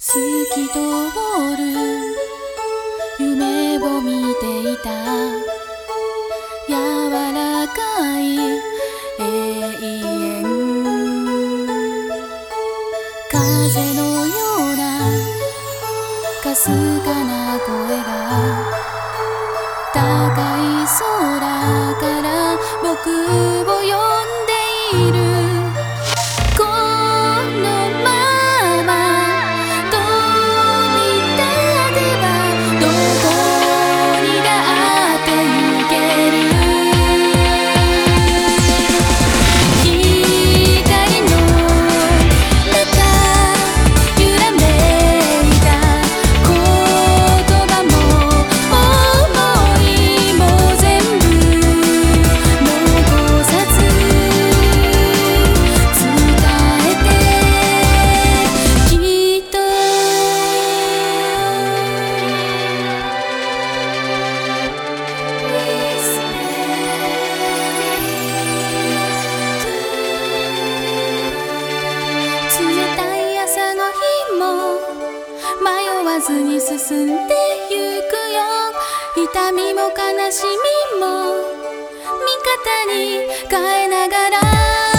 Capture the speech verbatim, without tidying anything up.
透き通る夢を見ていた柔らかい永遠風のようなかすかな声が高い空から僕を呼んでいるこのまま飛び立てばどこにだって行ける光の中揺らめいた言葉も想いも全部残さず伝えてきっと冷たい朝の日も迷わずに進んでゆくよ痛みも悲しみも味方に変えながら